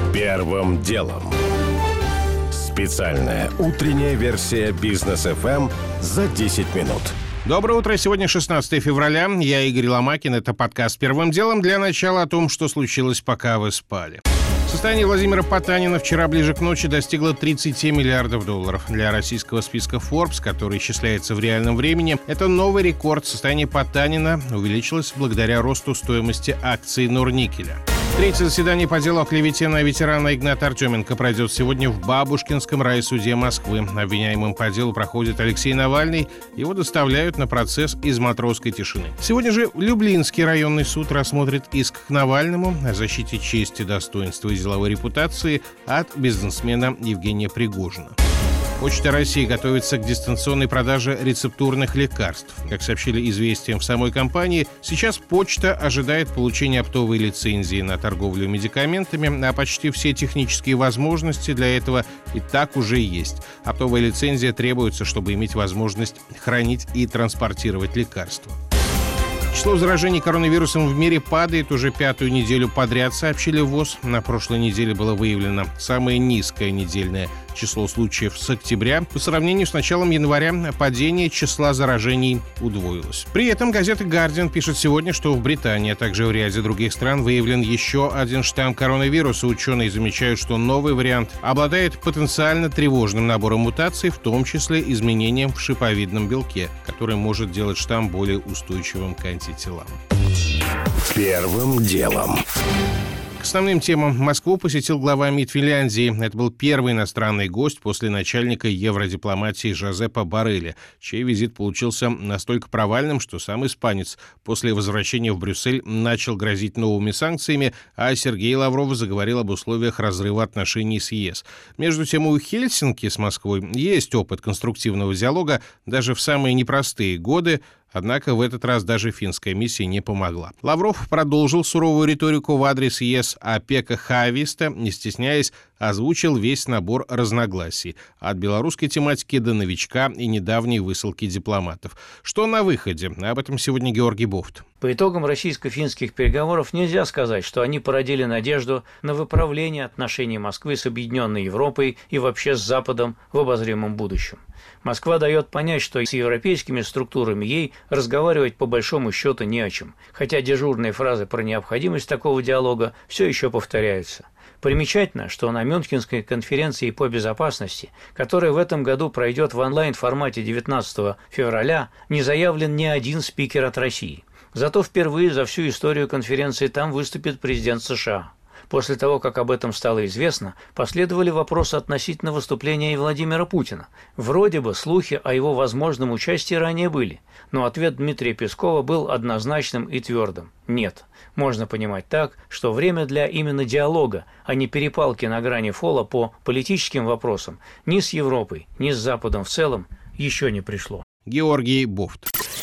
Первым делом. Специальная утренняя версия Бизнес ФМ за 10 минут. Доброе утро. Сегодня 16 февраля. Я Игорь Ломакин. Это подкаст «Первым делом». Для начала о том, что случилось, пока вы спали. Состояние Владимира Потанина вчера ближе к ночи достигло 30 миллиардов долларов. Для российского списка Forbes, который исчисляется в реальном времени, это новый рекорд. Состояние Потанина увеличилось благодаря росту стоимости акций Норникеля. Третье заседание по делу о клевете на ветерана Игната Артеменко пройдет сегодня в Бабушкинском райсуде Москвы. Обвиняемым по делу проходит Алексей Навальный. Его доставляют на процесс из Матросской тишины. Сегодня же Люблинский районный суд рассмотрит иск к Навальному о защите чести, достоинства и деловой репутации от бизнесмена Евгения Пригожина. Почта России готовится к дистанционной продаже рецептурных лекарств. Как сообщили «Известиям» в самой компании, сейчас почта ожидает получения оптовой лицензии на торговлю медикаментами, а почти все технические возможности для этого и так уже есть. Оптовая лицензия требуется, чтобы иметь возможность хранить и транспортировать лекарства. Число заражений коронавирусом в мире падает уже 5-ю неделю подряд, сообщили ВОЗ. На прошлой неделе было выявлено самое низкое недельное число случаев с октября. По сравнению с началом января падение числа заражений удвоилось. При этом газета «Гардиан» пишет сегодня, что в Британии, а также в ряде других стран выявлен еще один штамм коронавируса. Ученые замечают, что новый вариант обладает потенциально тревожным набором мутаций, в том числе изменением в шиповидном белке, который может делать штамм более устойчивым к антителам. Первым делом. К основным темам Москву посетил глава МИД Финляндии. Это был первый иностранный гость после начальника евродипломатии Жозепа Борреля, чей визит получился настолько провальным, что сам испанец после возвращения в Брюссель начал грозить новыми санкциями, а Сергей Лавров заговорил об условиях разрыва отношений с ЕС. Между тем, у Хельсинки с Москвой есть опыт конструктивного диалога даже в самые непростые годы. Однако в этот раз даже финская миссия не помогла. Лавров продолжил суровую риторику в адрес ЕС, а Пекка Хаависто, не стесняясь, озвучил весь набор разногласий. От белорусской тематики до новичка и недавней высылки дипломатов. Что на выходе? Об этом сегодня Георгий Бофт. По итогам российско-финских переговоров нельзя сказать, что они породили надежду на выправление отношений Москвы с Объединенной Европой и вообще с Западом в обозримом будущем. Москва дает понять, что с европейскими структурами ей разговаривать по большому счету не о чем, хотя дежурные фразы про необходимость такого диалога все еще повторяются. Примечательно, что на Мюнхенской конференции по безопасности, которая в этом году пройдет в онлайн-формате 19 февраля, не заявлен ни один спикер от России. Зато впервые за всю историю конференции там выступит президент США. После того, как об этом стало известно, последовали вопросы относительно выступления и Владимира Путина. Вроде бы слухи о его возможном участии ранее были, но ответ Дмитрия Пескова был однозначным и твердым – нет. Можно понимать так, что время для именно диалога, а не перепалки на грани фола по политическим вопросам ни с Европой, ни с Западом в целом еще не пришло. Георгий Бофт.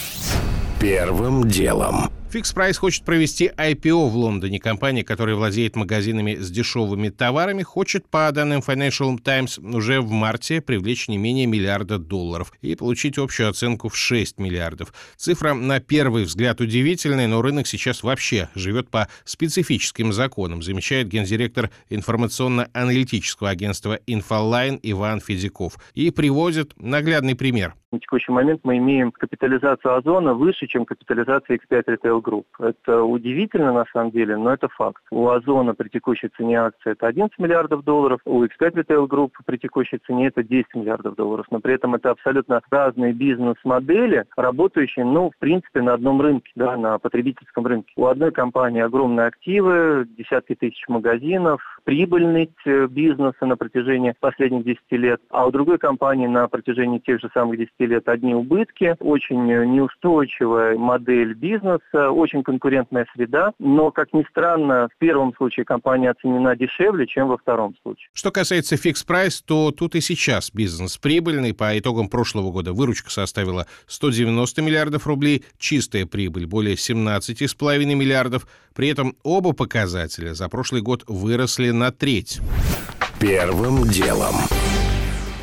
Первым делом. Fix Price хочет провести IPO в Лондоне. Компания, которая владеет магазинами с дешевыми товарами, хочет, по данным Financial Times, уже в марте привлечь не менее $1 миллиарда и получить общую оценку в 6 миллиардов. Цифра на первый взгляд удивительная, но рынок сейчас вообще живет по специфическим законам, замечает гендиректор информационно-аналитического агентства Infoline Иван Федяков. И приводит наглядный пример. На текущий момент мы имеем капитализацию Озона выше, чем капитализация X5 Retail Group. Это удивительно на самом деле, но это факт. У Озона при текущей цене акции это $11 миллиардов, у X5 Retail Group при текущей цене это $10 миллиардов. Но при этом это абсолютно разные бизнес-модели, работающие, в принципе, на одном рынке, на потребительском рынке. У одной компании огромные активы, десятки тысяч магазинов, прибыльность бизнеса на протяжении последних 10 лет, а у другой компании на протяжении тех же самых 10 лет одни убытки, очень неустойчивая модель бизнеса, очень конкурентная среда, но, как ни странно, в первом случае компания оценена дешевле, чем во втором случае. Что касается Fix Price, то тут и сейчас бизнес прибыльный. По итогам прошлого года выручка составила 190 миллиардов рублей, чистая прибыль более 17,5 миллиардов. При этом оба показателя за прошлый год выросли на треть. Первым делом.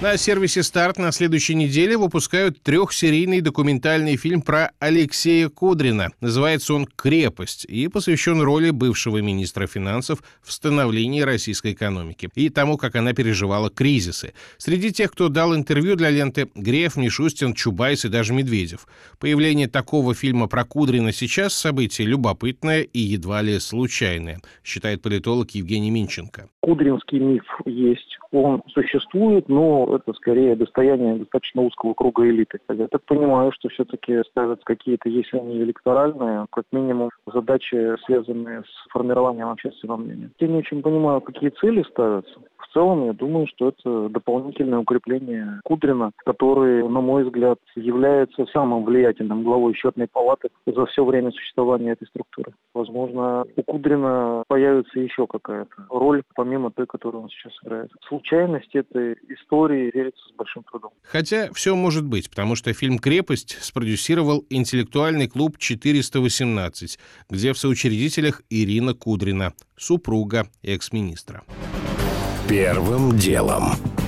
На сервисе «Старт» на следующей неделе выпускают 3-серийный документальный фильм про Алексея Кудрина. Называется он «Крепость» и посвящен роли бывшего министра финансов в становлении российской экономики и тому, как она переживала кризисы. Среди тех, кто дал интервью для ленты, Греев, Мишустин, Чубайс и даже Медведев. Появление такого фильма про Кудрина сейчас событие любопытное и едва ли случайное, считает политолог Евгений Минченко. Кудринский миф есть, он существует, но это скорее достояние достаточно узкого круга элиты. Я так понимаю, что все-таки ставятся какие-то, если не электоральные, как минимум задачи, связанные с формированием общественного мнения. Я не очень понимаю, какие цели ставятся. В целом, я думаю, что это дополнительное укрепление Кудрина, который, на мой взгляд, является самым влиятельным главой счетной палаты за все время существования этой структуры. Возможно, у Кудрина появится еще какая-то роль, помимо той, которую он сейчас играет. Случайность этой истории верится с большим трудом. Хотя все может быть, потому что фильм «Крепость» спродюсировал интеллектуальный клуб «418», где в соучредителях Ирина Кудрина, супруга экс-министра. Первым делом.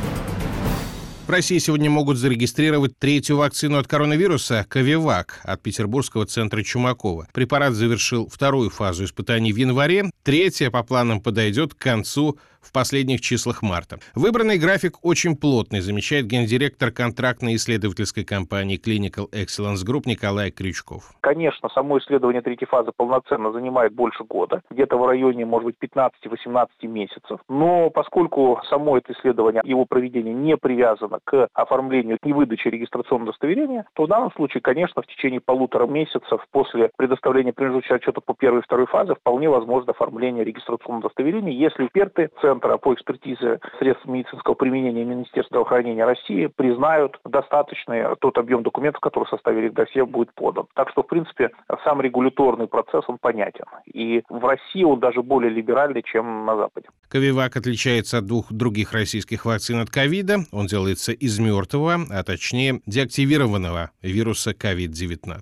В России сегодня могут зарегистрировать 3-ю вакцину от коронавируса «Ковивак» от Петербургского центра Чумакова. Препарат завершил 2-ю фазу испытаний в январе, 3-я по планам подойдет к концу в последних числах марта. Выбранный график очень плотный, замечает гендиректор контрактной исследовательской компании Clinical Excellence Group Николай Крючков. Конечно, само исследование 3-й фазы полноценно занимает больше года, где-то в районе, может быть, 15-18 месяцев. Но поскольку само это исследование, его проведение не привязано к оформлению и выдаче регистрационного удостоверения, то в данном случае, конечно, в течение 1,5 месяцев после предоставления промежуточного отчета по 1-й и 2-й фазе вполне возможно оформление регистрационного удостоверения, если эксперты Центра по экспертизе средств медицинского применения Министерства здравоохранения России признают достаточный тот объем документов, который в составе досье будет подан. Так что, в принципе, сам регуляторный процесс, он понятен. И в России он даже более либеральный, чем на Западе. Ковивак отличается от 2 других российских вакцин от ковида. Он делается из мертвого, а точнее деактивированного вируса COVID-19.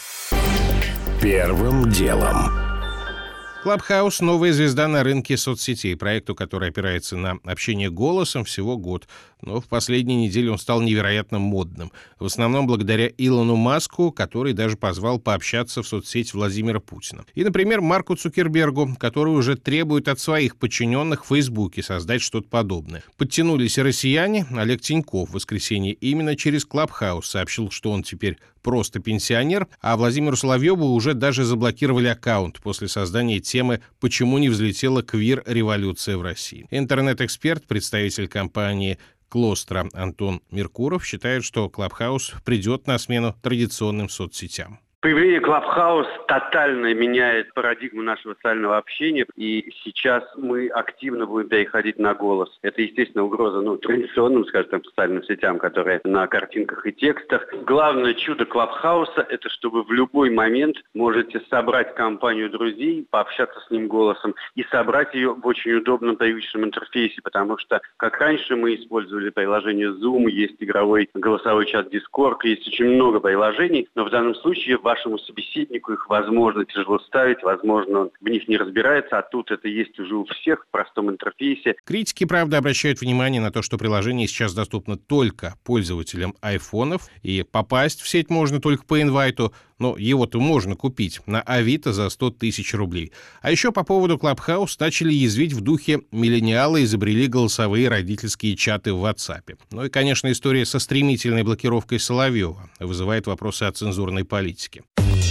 Первым делом. Clubhouse — новая звезда на рынке соцсетей. Проекту, который опирается на общение голосом, всего год. Но в последние недели он стал невероятно модным. В основном благодаря Илону Маску, который даже позвал пообщаться в соцсеть Владимира Путина. И, например, Марку Цукербергу, который уже требует от своих подчиненных в Фейсбуке создать что-то подобное. Подтянулись и россияне. Олег Тиньков в воскресенье именно через Clubhouse сообщил, что он теперь просто пенсионер, а Владимиру Соловьеву уже даже заблокировали аккаунт после создания темы «Почему не взлетела квир-революция в России?». Интернет-эксперт, представитель компании «Клостра» Антон Меркуров считает, что Clubhouse придет на смену традиционным соцсетям. Появление Clubhouse тотально меняет парадигму нашего социального общения, и сейчас мы активно будем переходить на голос. Это, естественно, угроза традиционным, скажем так, социальным сетям, которые на картинках и текстах. Главное чудо Clubhouse — это чтобы в любой момент можете собрать компанию друзей, пообщаться с ним голосом и собрать ее в очень удобном, привычном интерфейсе, потому что, как раньше мы использовали приложение Zoom, есть игровой голосовой чат Discord, есть очень много приложений, но в данном случае вашему собеседнику их, возможно, тяжело ставить, возможно, он в них не разбирается, а тут это есть уже у всех в простом интерфейсе. Критики, правда, обращают внимание на то, что приложение сейчас доступно только пользователям айфонов, и попасть в сеть можно только по инвайту, но его-то можно купить на Авито за 100 тысяч рублей. А еще по поводу Clubhouse начали язвить в духе «миллениалы изобрели голосовые родительские чаты в WhatsApp». Ну и, конечно, история со стремительной блокировкой Соловьева вызывает вопросы о цензурной политике.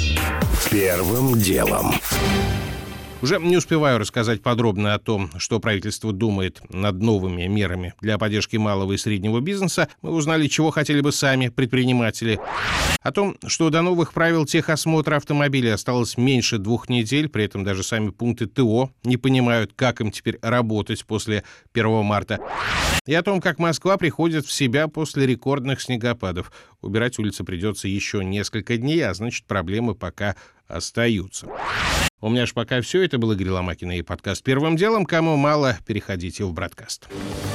Первым делом. Уже не успеваю рассказать подробно о том, что правительство думает над новыми мерами для поддержки малого и среднего бизнеса. Мы узнали, чего хотели бы сами предприниматели. О том, что до новых правил техосмотра автомобилей осталось меньше 2 недель, при этом даже сами пункты ТО не понимают, как им теперь работать после 1 марта. И о том, как Москва приходит в себя после рекордных снегопадов. Убирать улицы придется еще несколько дней, а значит, проблемы пока остаются. У меня ж пока все. Это был Игорь Ломакин и подкаст «Первым делом». Кому мало, переходите в Бродкаст.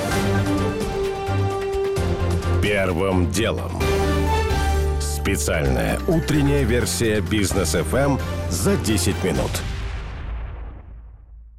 Первым делом. Специальная утренняя версия Бизнес ФМ за 10 минут.